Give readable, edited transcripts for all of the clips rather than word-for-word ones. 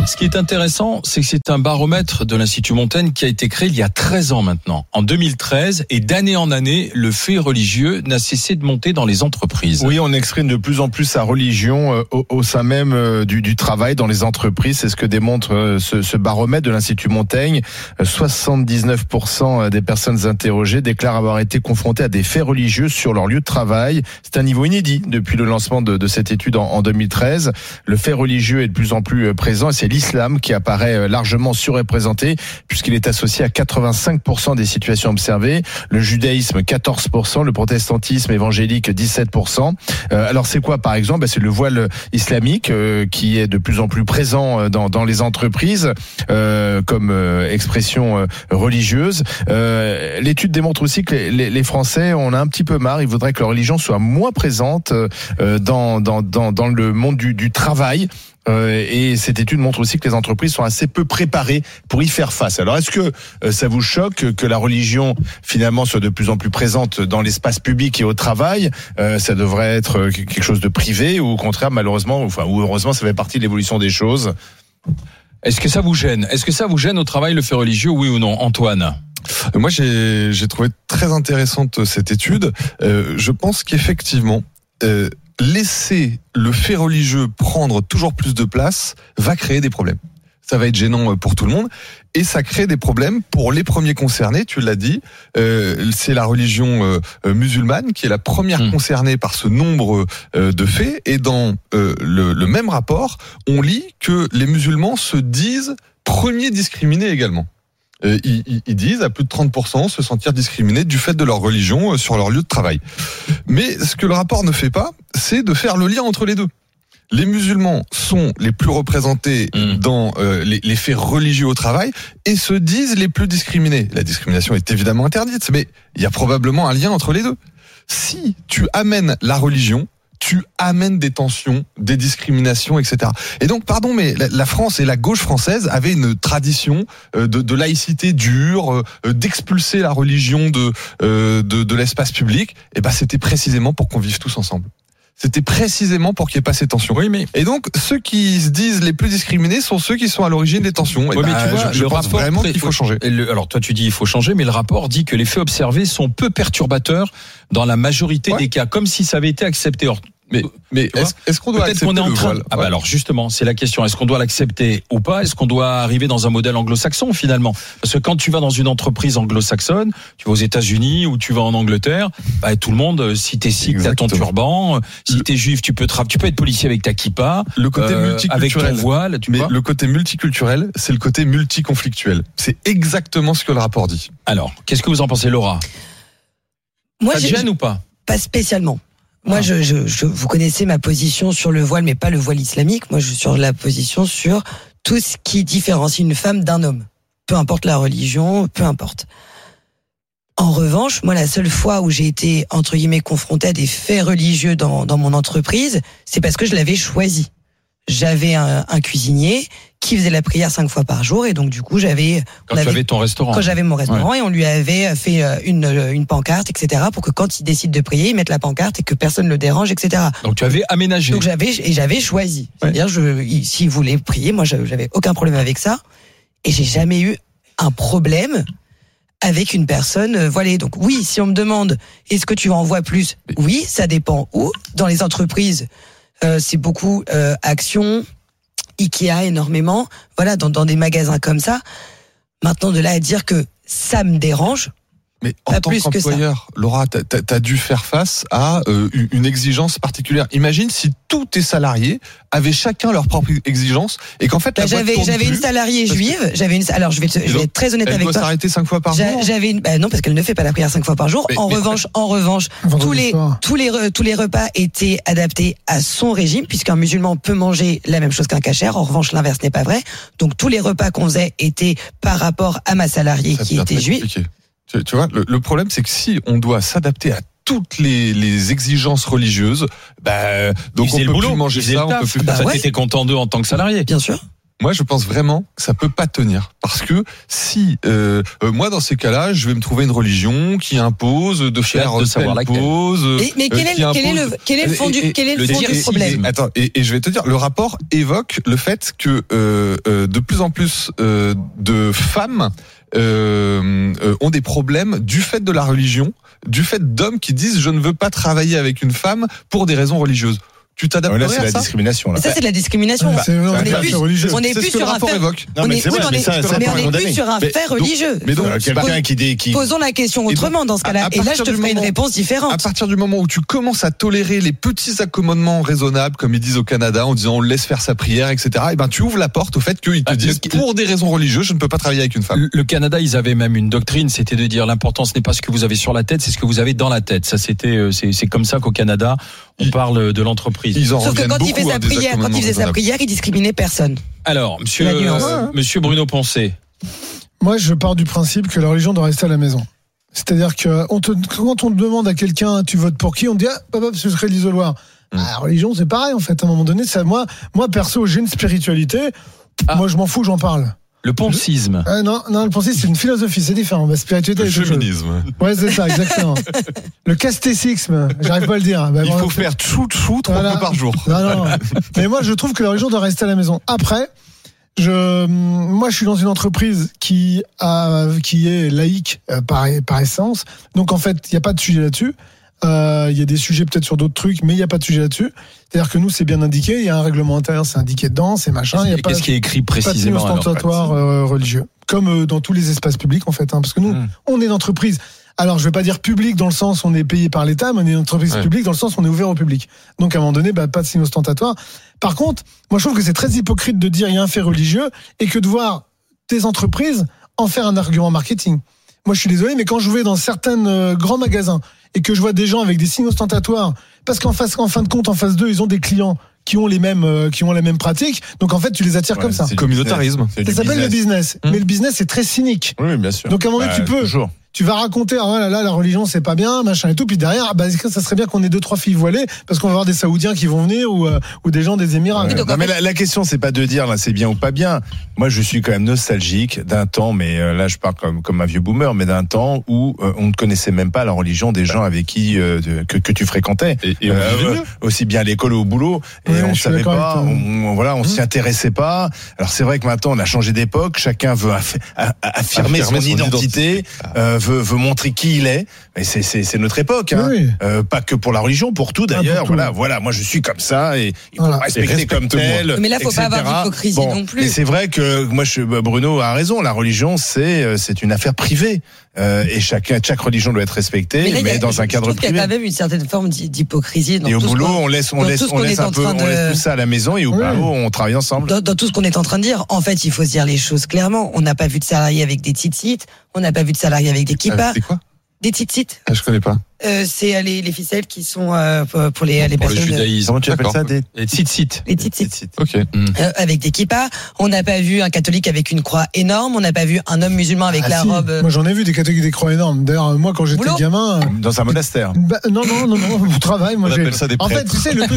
Ce qui est intéressant, c'est que c'est un baromètre de l'Institut Montaigne qui a été créé il y a 13 ans maintenant, en 2013, et d'année en année, le fait religieux n'a cessé de monter dans les entreprises. Oui, on exprime de plus en plus sa religion au sein même du travail dans les entreprises. C'est ce que démontre ce baromètre de l'Institut Montaigne. 79% des personnes interrogées déclarent avoir été confrontées à des faits religieux sur leur lieu de travail. C'est un niveau inédit depuis le lancement de cette étude en 2013. Le fait religieux est de plus en plus présent et c'est l'islam qui apparaît largement surreprésenté puisqu'il est associé à 85% des situations observées. Le judaïsme 14%, le protestantisme évangélique 17%. Alors c'est quoi par exemple ? C'est le voile islamique qui est de plus en plus présent dans les entreprises comme expression religieuse. L'étude démontre aussi que les Français, on a un petit peu marre, ils voudraient que leur religion soit moins présente dans le monde du travail. Et cette étude montre aussi que les entreprises sont assez peu préparées pour y faire face. Alors est-ce que ça vous choque que la religion finalement soit de plus en plus présente dans l'espace public et au travail ? Ça devrait être quelque chose de privé ou au contraire malheureusement, ou heureusement ça fait partie de l'évolution des choses ? Est-ce que ça vous gêne ? Est-ce que ça vous gêne au travail le fait religieux, oui ou non ? Antoine ? Moi j'ai trouvé très intéressante cette étude. Je pense qu'effectivement laisser le fait religieux prendre toujours plus de place va créer des problèmes. Ça va être gênant pour tout le monde et ça crée des problèmes pour les premiers concernés, tu l'as dit. C'est la religion musulmane qui est la première concernée par ce nombre de faits et dans le même rapport, on lit que les musulmans se disent premiers discriminés également. Ils disent à plus de 30% se sentir discriminés du fait de leur religion sur leur lieu de travail. Mais ce que le rapport ne fait pas, c'est de faire le lien entre les deux. Les musulmans sont les plus représentés dans les faits religieux au travail et se disent les plus discriminés. La discrimination est évidemment interdite, mais il y a probablement un lien entre les deux. Si tu amènes la religion, tu amènes des tensions, des discriminations, etc. Et donc, pardon, mais la France et la gauche française avaient une tradition de laïcité dure, d'expulser la religion de l'espace public. Et ben, c'était précisément pour qu'on vive tous ensemble. C'était précisément pour qu'il n'y ait pas ces tensions. Oui, mais... Et donc, ceux qui se disent les plus discriminés sont ceux qui sont à l'origine des tensions. Oui, mais tu vois, je pense vraiment qu'il faut changer. Alors, toi, tu dis il faut changer, mais le rapport dit que les faits observés sont peu perturbateurs dans la majorité des cas, comme si ça avait été accepté. Or, mais est-ce qu'on doit accepter le voile ? Ah bah alors justement, c'est la question. Est-ce qu'on doit l'accepter ou pas ? Est-ce qu'on doit arriver dans un modèle anglo-saxon finalement ? Parce que quand tu vas dans une entreprise anglo-saxonne, tu vas aux États-Unis ou tu vas en Angleterre, bah, tout le monde, si t'es sikh, t'as ton turban, si t'es juif, tu peux être policier avec ta kippa, le côté multiculturel, avec ton voile. Le côté multiculturel, c'est le côté multiconflictuel. C'est exactement ce que le rapport dit. Alors, qu'est-ce que vous en pensez, Laura ? Moi, ça te gêne ou pas ? Pas spécialement. Moi, vous connaissez ma position sur le voile, mais pas le voile islamique. Moi, je suis sur la position sur tout ce qui différencie une femme d'un homme. Peu importe la religion, peu importe. En revanche, moi, la seule fois où j'ai été, entre guillemets, confrontée à des faits religieux dans mon entreprise, c'est parce que je l'avais choisi. J'avais un cuisinier qui faisait la prière 5 fois par jour et donc du coup tu avais ton restaurant. Quand j'avais mon restaurant, ouais. Et on lui avait fait une pancarte, etc. pour que quand il décide de prier, il mette la pancarte et que personne ne le dérange, etc. Donc tu avais aménagé. Donc j'avais choisi. Ouais. C'est-à-dire s'il voulait prier, moi j'avais aucun problème avec ça et j'ai jamais eu un problème avec une personne voilée. Donc oui, si on me demande est-ce que tu en vois plus ? Oui, ça dépend où. Dans les entreprises, c'est beaucoup Action, Ikea énormément, voilà, dans des magasins comme ça. Maintenant, de là à dire que ça me dérange. Mais en tant qu'employeur, Laura, t'as dû faire face à une exigence particulière. Imagine si tous tes salariés avaient chacun leur propre exigence et qu'en fait j'avais une salariée juive. Alors je vais être très honnête avec toi. Elle doit s'arrêter 5 fois par jour. Non, parce qu'elle ne fait pas la prière 5 fois par jour. En revanche, tous les repas étaient adaptés à son régime, puisqu'un musulman peut manger la même chose qu'un kasher. En revanche, l'inverse n'est pas vrai. Donc tous les repas qu'on faisait étaient par rapport à ma salariée qui était juive. Tu vois, le problème, c'est que si on doit s'adapter à toutes les exigences religieuses, donc on peut plus manger ça, on peut plus. Ça, t'étais content d'eux en tant que salarié. Bien sûr. Moi, je pense vraiment que ça peut pas tenir. Parce que si, moi, dans ces cas-là, je vais me trouver une religion qui impose de faire de savoir telle laquelle. pose. Mais quel est le fond du problème? Attends, et je vais te dire, le rapport évoque le fait que de plus en plus de femmes ont des problèmes du fait de la religion, du fait d'hommes qui disent je ne veux pas travailler avec une femme pour des raisons religieuses. Tu t'adapterais Là, c'est à la ça? discrimination. Là. Ça, c'est de la discrimination. C'est on est religieux. plus C'est ce que le sur un rapport fait. évoque. Non, mais c'est vrai, mais ça, mais on pas est condamné. plus sur un Mais fait donc- religieux. mais donc, Quelqu'un qui Posons la question Et autrement donc, dans ce cas-là. à Et là, je partir te du ferai une moment- réponse À différente. partir du moment où tu commences à tolérer les petits accommodements raisonnables, comme ils disent au Canada, en disant on le laisse faire sa prière, etc., et ben tu ouvres la porte au fait qu'ils te disent pour des raisons religieuses, je ne peux pas travailler avec une femme. Le Canada, ils avaient même une doctrine, c'était de dire l'important ce n'est pas ce que vous avez sur la tête, c'est ce que vous avez dans la tête. Ça, c'est comme ça qu'au Canada, on parle de l'entreprise. Ils en Sauf que reviennent quand il beaucoup fait à sa des prière, quand il accommodements faisait sa raisonnables. prière, il discriminait personne. Alors, La nuance. monsieur Bruno Poncet. Moi, je pars du principe que la religion doit rester à la maison. C'est-à-dire que quand on demande à quelqu'un, tu votes pour qui, on dit papa, ce serait l'isoloir. La religion, c'est pareil en fait. À un moment donné, ça, moi perso, j'ai une spiritualité. Moi, je m'en fous, j'en parle. Le poncisme. Non, le pensée, c'est une philosophie, c'est différent. La spiritualité, Le c'est autre chose. féminisme. Ouais, c'est ça, exactement. Le castécisme, j'arrive pas à le dire. Il faut faire tchou 3 Voilà. fois par jour. Non. Mais moi, je trouve que la religion doit rester à la maison. Après, moi, je suis dans une entreprise qui est laïque par essence. Donc, en fait, il n'y a pas de sujet là-dessus. Il y a des sujets peut-être sur d'autres trucs, mais il n'y a pas de sujet là-dessus. C'est-à-dire que nous, c'est bien indiqué. Il y a un règlement intérieur, c'est indiqué dedans, c'est machin. Il y a pas Qu'est-ce qui est écrit pas de signe précisément alors ostentatoire religieux, comme dans tous les espaces publics en fait. Parce que nous, on est une entreprise. Alors, je vais pas dire public dans le sens où on est payé par l'État, mais on est une entreprise publique dans le sens où on est ouvert au public. Donc, à un moment donné, pas de signe ostentatoire. Par contre, moi, je trouve que c'est très hypocrite de dire il y a un fait religieux et que de voir des entreprises en faire un argument marketing. Moi, je suis désolé, mais quand je vais dans certains grands magasins et que je vois des gens avec des signes ostentatoires, parce qu'en fin de compte, en face d'eux, ils ont des clients qui ont les mêmes pratiques. Donc, en fait, tu les attires comme ça. Communautarisme. Ça s'appelle le business. Mais le business, c'est très cynique. Oui, bien sûr. Donc, à un moment donné, tu vas raconter, oh là là, la religion, c'est pas bien, machin et tout. Puis derrière, ça serait bien qu'on ait 2-3 filles voilées, parce qu'on va avoir des Saoudiens qui vont venir ou des gens des Émirats. Non, mais la question, c'est pas de dire là c'est bien ou pas bien. Moi, je suis quand même nostalgique d'un temps, mais là, je parle comme un vieux boomer, mais d'un temps où on ne connaissait même pas la religion des gens avec qui que tu fréquentais, Et aussi bien à l'école ou au boulot. Et Ouais, on je suis savait d'accord pas, avec toi. on s'y intéressait pas. Alors c'est vrai que maintenant, on a changé d'époque. Chacun veut affirmer son identité, veut montrer qui il est. Mais c'est notre époque. Hein. Oui. Pas que pour la religion, pour tout d'ailleurs. pour tout. Voilà. Moi, je suis comme ça et il faut Voilà. me respecter comme tel. Mais là, faut pas avoir etc. d'hypocrisie non plus. Mais c'est vrai que moi, Bruno a raison. La religion, c'est une affaire privée. Et chaque religion doit être respectée, mais dans un cadre je trouve qu'il y a privé. quand même une certaine forme d'hypocrisie. Et au boulot, on laisse tout ça à la maison et au boulot, on travaille ensemble. Dans tout ce qu'on est en train de dire, en fait, il faut se dire les choses clairement. On n'a pas vu de salariés avec des tzitzit, on n'a pas vu de salariés avec des kippas. C'est quoi? Des tzitzit, Je connais pas. c'est les ficelles qui sont pour les Pour le personnes. judaïsme. Comment tu appelles D'accord. ça des Et tzitzit. Les tzitzit. Ok. Avec des kippas. On n'a pas vu un catholique avec une croix énorme. On n'a pas vu un homme musulman avec la Si. robe. Moi, j'en ai vu des catholiques des croix énormes. D'ailleurs, moi, quand j'étais Boulot. gamin. dans un monastère. Non, au travail, moi On j'ai. appelle ça des En fait, prêtres. tu sais, le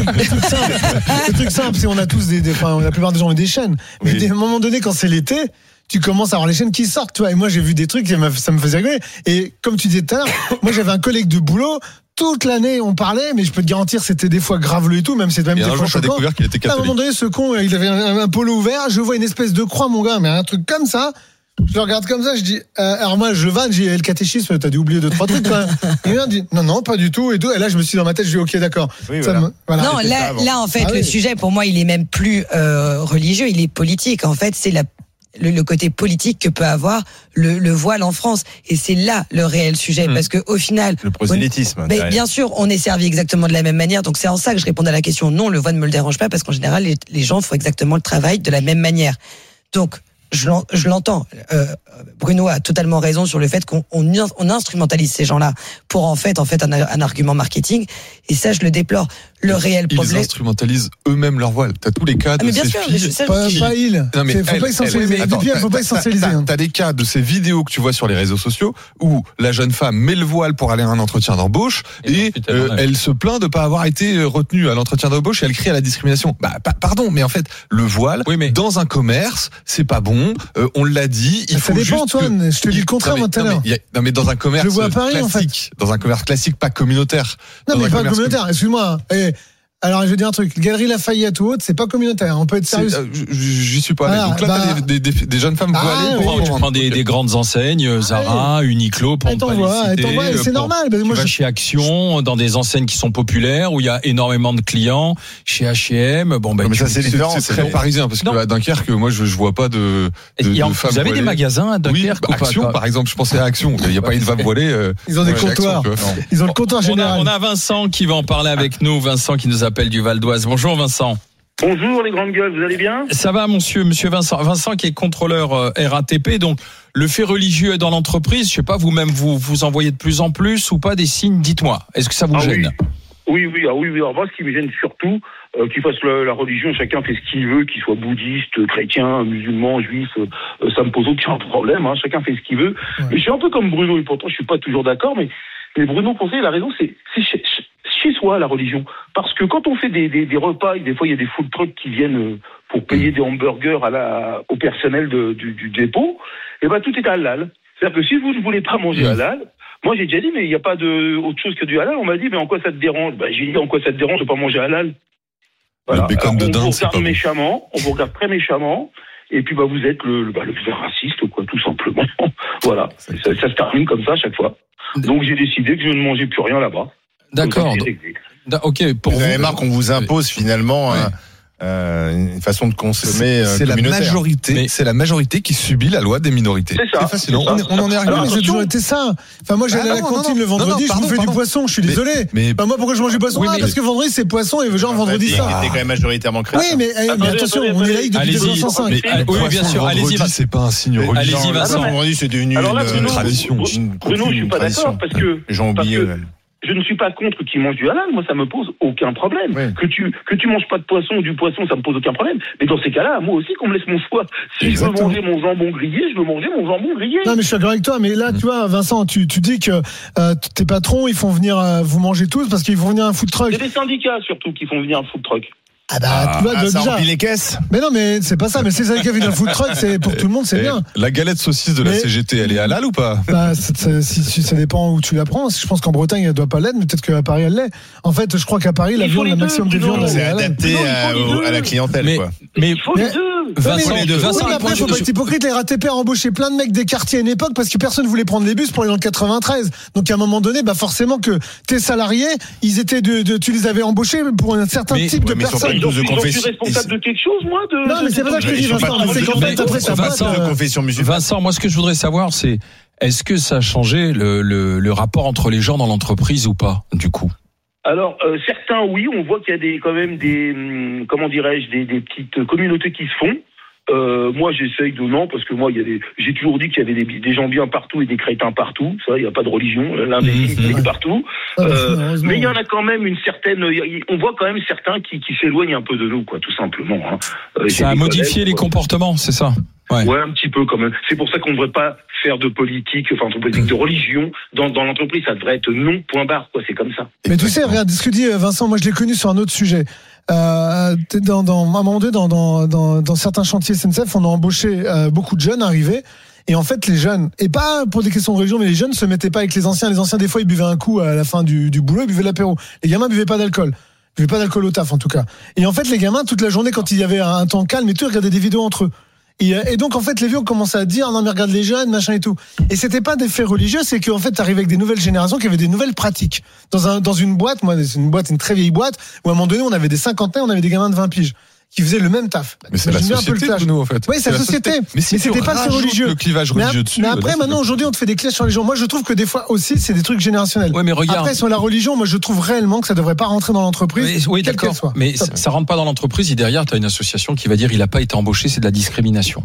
truc simple, c'est on a tous la plupart des gens ont des chaînes. Mais Oui. à un moment donné, quand c'est l'été, tu commences à avoir les chaînes qui sortent, tu vois. Et moi, j'ai vu des trucs, ça me faisait rigoler. Et comme tu disais tout à l'heure, moi, j'avais un collègue de boulot. Toute l'année, on parlait, mais je peux te garantir, c'était des fois graveleux et tout, même c'est même Et des un fois jour, t'as choquant. découvert qu'il était À un moment catholique. donné, ce con, il avait un polo ouvert. Je vois une espèce de croix, mon gars, mais un truc comme ça. Je le regarde comme ça, je dis, alors moi, je vanne, j'ai le catéchisme, t'as dû oublier 2-3 trucs, quand même. Et il me dit, non, pas du tout, et tout. Et là, je me suis dit dans ma tête, je dis, ok, d'accord. Oui, Ça voilà. me- Non, c'était ça avant. là, en fait, Ah le oui. sujet, pour moi, il est même plus religieux, il est politique. En fait, c'est le côté politique que peut avoir le voile en France. Et c'est là le réel sujet. Parce que au final. Le prosélytisme. Mais derrière. bien sûr, on est servi exactement de la même manière. Donc c'est en ça que je réponds à la question. Non, le voile ne me le dérange pas parce qu'en général, les gens font exactement le travail de la même manière. Donc, je l'entends. Bruno a totalement raison sur le fait qu'on instrumentalise ces gens-là pour en fait un argument marketing. Et ça, je le déplore. Le réel Ils problème. instrumentalisent eux-mêmes leur voile. T'as tous les cas de Mais bien ces sûr, filles. mais je sais. Pas il. Non, mais Faut pas essentialiser. Faut pas essentialiser. T'as des cas de ces vidéos que tu vois sur les réseaux sociaux où la jeune femme met le voile pour aller à un entretien d'embauche et elle se plaint de pas avoir été retenue à l'entretien d'embauche et elle crie à la discrimination. Pardon, mais en fait, le voile, dans un commerce, c'est pas bon. On l'a dit. Il faut ça dépend, juste Antoine. Je te dis le contraire, moi, tout à l'heure. Non, mais dans un commerce classique, dans un commerce classique, pas communautaire. Non, mais pas communautaire. Excuse-moi. Alors, je vais dire un truc. Galerie Lafayette ou autre, c'est pas communautaire. On peut être sérieux. J'y suis pas allé. Donc là, t'as des jeunes femmes voilées. Tu prends des grandes enseignes, Zara, Uniqlo, pour ne pas les citer. Et c'est normal. Tu vas chez Action, dans des enseignes qui sont populaires, où il y a énormément de clients. Chez H&M, mais ça, c'est différent. C'est très parisien, parce que à Dunkerque, moi, je vois pas de femmes voilées. Vous avez des magasins à Dunkerque? Oui, Action, par exemple. Je pensais à Action. Il n'y a pas une femme voilée. Ils ont des comptoirs. Ils ont le comptoir général. On a Vincent qui va en parler avec nous. Vincent qui nous appelle du Val d'Oise. Bonjour Vincent. Bonjour les grandes gueules, vous allez bien ? Ça va monsieur Vincent. Vincent qui est contrôleur RATP, donc le fait religieux dans l'entreprise, je sais pas, vous-même vous en voyez de plus en plus ou pas des signes, dites-moi, est-ce que ça vous gêne ? Oui. Alors moi ce qui me gêne surtout, qu'il fasse la religion, chacun fait ce qu'il veut, qu'il soit bouddhiste, chrétien, musulman, juif, ça me pose aucun problème, chacun fait ce qu'il veut. Ouais. Mais je suis un peu comme Bruno, et pourtant je suis pas toujours d'accord, mais Bruno Poncet, il a raison, c'est chez soi la religion. Parce que quand on fait des repas, des fois il y a des food trucks qui viennent pour payer des hamburgers au personnel du dépôt, et tout est halal. C'est-à-dire que si vous ne voulez pas manger halal, moi j'ai déjà dit mais il n'y a pas autre chose que du halal. On m'a dit mais en quoi ça te dérange ? J'ai dit en quoi ça te dérange de pas manger halal ? Voilà. Le bacon de dinde, c'est pas méchamment, on vous regarde très méchamment. Et puis vous êtes le plus raciste, quoi, tout simplement. Voilà, ça se termine comme ça à chaque fois. Donc j'ai décidé que je ne mangeais plus rien là-bas. D'accord. Ok. Pour vous avez marre qu'on vous impose finalement une façon de consommer communautaire. C'est la majorité qui subit la loi des minorités. C'est facile. On en est arrivé. Mais ça a toujours été ça. Enfin, moi, j'allais à la cantine le vendredi, je bouffais du poisson. Je suis désolé. Mais moi, pourquoi je mange du poisson ? Parce que vendredi c'est poisson et genre vendredi ça. C'était quand même majoritairement chrétien. Oui, mais attention, on est laïque depuis 1905. Oui, bien sûr. Allez-y, c'est pas un signe religieux. Allez-y, Vincent. Vendredi, c'est devenu une tradition. Bruno, je suis pas d'accord parce que les gens oublient eux-mêmes. Je ne suis pas contre qu'ils mangent du halal, moi ça me pose aucun problème. Oui. Que tu manges pas de poisson ou du poisson, ça me pose aucun problème. Mais dans ces cas-là, moi aussi qu'on me laisse mon choix. Si je veux manger mon jambon grillé, je veux manger mon jambon grillé. Non mais je suis d'accord avec toi, mais là tu vois Vincent, tu dis que tes patrons ils font venir vous manger tous parce qu'ils font venir un food truck. C'est des syndicats surtout qui font venir un food truck. Tu vois, ça déjà remplit les caisses. Mais non, mais c'est pas ça. Mais c'est ça qui a vu un food truck, c'est pour tout le monde, c'est bien. La galette saucisse de la CGT, elle est halal ou pas ? Ça dépend où tu la prends. Je pense qu'en Bretagne, elle doit pas l'être, mais peut-être qu'à Paris, elle l'est. En fait, je crois qu'à Paris, la viande, le maximum de viande, c'est adapté à la clientèle, quoi. Mais il faut les deux. Vincent, après, faut pas être hypocrite. Les RATP a embauché plein de mecs des quartiers à une époque parce que personne voulait prendre les bus pour aller dans le 93. Donc à un moment donné, forcément que tes salariés, ils étaient tu les avais embauchés pour un certain type de personnes. Donc, je suis responsable de quelque chose, moi Non, mais c'est pas ça que je te dis, Vincent. C'est qu'en fait, après, ça passe de confession musulmane. Vincent, moi, ce que je voudrais savoir, c'est est-ce que ça a changé le rapport entre les gens dans l'entreprise ou pas, du coup ? Alors, certains, oui, on voit qu'il y a quand même des petites communautés qui se font. Moi, j'essaye de non, parce que moi, j'ai toujours dit qu'il y avait des gens bien partout et des crétins partout. Ça, il n'y a pas de religion. L'imbécile est partout. Mais il y en a quand même une certaine. On voit quand même certains qui s'éloignent un peu de nous, quoi, tout simplement. Ça a modifié les comportements, c'est ça ? Ouais, un petit peu quand même. C'est pour ça qu'on ne devrait pas faire de politique, de religion dans l'entreprise. Ça devrait être non, point barre, quoi. C'est comme ça. Mais tu sais, regarde, ce que dit Vincent, moi je l'ai connu sur un autre sujet. À un moment donné, dans certains chantiers SNCF, on a embauché beaucoup de jeunes arrivés. Et en fait, les jeunes, et pas pour des questions de religion, mais les jeunes se mettaient pas avec les anciens. Les anciens, des fois, ils buvaient un coup à la fin du boulot, ils buvaient l'apéro. Les gamins buvaient pas d'alcool. Ils buvaient pas d'alcool au taf, en tout cas. Et en fait, les gamins, toute la journée, quand il y avait un temps calme et tout, ils regardaient des vidéos entre eux. Et donc en fait les vieux ont commencé à dire non mais regarde les jeunes machin et tout, et c'était pas des faits religieux, c'est qu'en fait t'arrives avec des nouvelles générations qui avaient des nouvelles pratiques dans une boîte. Moi c'est une très vieille boîte où à un moment donné on avait des cinquantaines, on avait des gamins de 20 piges qui faisaient le même taf. Mais c'est la société de nous en fait. Oui, c'est la société. Mais c'était pas le religieux. Le clivage religieux dessus. Mais après, maintenant, aujourd'hui, on te fait des clivages sur les gens. Moi, je trouve que des fois aussi, c'est des trucs générationnels. Ouais, mais regarde. Après, sur la religion, moi, je trouve réellement que ça devrait pas rentrer dans l'entreprise. Oui, d'accord. Mais ça rentre pas dans l'entreprise. Et derrière, t'as une association qui va dire il a pas été embauché, c'est de la discrimination.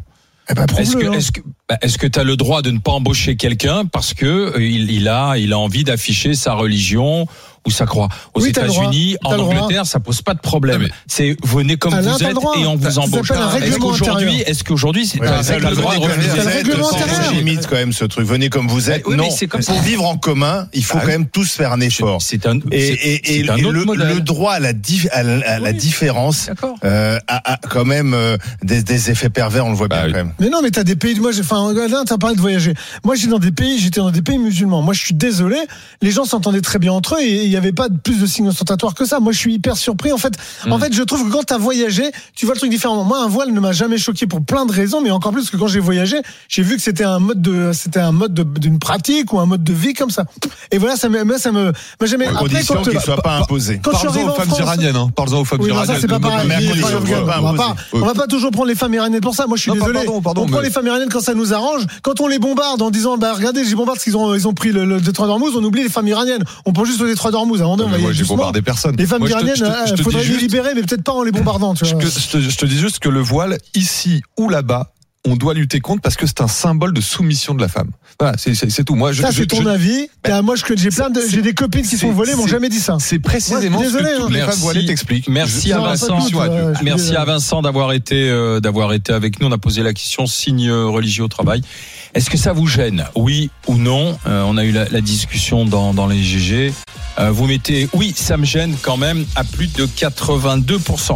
Est-ce que tu as le droit de ne pas embaucher quelqu'un parce que il a envie d'afficher sa religion où ça croît. Aux Oui, t'as le droit. États-Unis, en T'as le droit. Angleterre, ça pose pas de problème. Mais- C'est venez comme Alain, vous t'as le êtes droit. et on vous Ça embauche. s'appelle un règlement intérieur. Est-ce qu'aujourd'hui c'est Ouais, un ça, règlement le droit de C'est un règlement intérieur. C'est limite quand même ce truc. Venez comme vous êtes. Oui, mais non, c'est comme pour ça. vivre en commun, il faut quand même tous faire un effort. C'est un, Et c'est un autre modèle. le droit à la Oui. différence D'accord. a quand même des effets pervers, on le voit bien oui. quand même. Mais non, mais t'as des pays. Moi, Alain, t'as parlé de voyager. Moi, j'étais dans des pays musulmans. Moi, je suis désolé. Les gens s'entendaient très bien entre eux et il n'y avait pas plus de signes ostentatoires que ça. Moi, je suis hyper surpris. En fait, je trouve que quand t'as voyagé, tu vois le truc différemment. Moi, un voile ne m'a jamais choqué pour plein de raisons, mais encore plus parce que quand j'ai voyagé, j'ai vu que c'était un mode d'une pratique ou un mode de vie comme ça. Et voilà, ça m'a jamais. À Après, condition quand qu'il ne soit pas imposé. quand je suis Parle-en arrivé aux en femmes France, iraniennes. Parle-en aux femmes oui, non, iraniennes. ça c'est pas pareil. Mais à condition qu'il soit pas imposé. On va pas toujours prendre les femmes iraniennes pour ça. Moi, je suis Non, désolé. pardon, on prend mais- les femmes iraniennes quand ça nous arrange. Quand on les bombarde en disant, regardez, je les bombarde parce qu'ils ont pris le détroit d'Ormuz, on oublie les femmes iraniennes. On prend juste le détroit d'Ormuz. Avant, on va y Moi, aller j'ai doucement. bombardé personne. Les femmes Moi, je te- iraniennes, je te faudrait dis les juste- libérer, mais peut-être pas en les bombardant, tu vois. Je te dis juste que le voile, ici ou là-bas, on doit lutter contre parce que c'est un symbole de soumission de la femme. Voilà, c'est tout. Moi, Ça, c'est ton avis. Moi, j'ai des copines qui sont volées, m'ont jamais dit ça. C'est précisément Moi, je suis ce que désolé, toutes les hein. femmes voilées t'expliquent. Merci à Non, pas Vincent. toutes, ouais. Merci à Vincent d'avoir été avec nous. On a posé la question signe religieux au travail. Est-ce que ça vous gêne, oui ou non? On a eu la discussion dans les GG. Vous mettez oui, ça me gêne quand même à plus de 82%.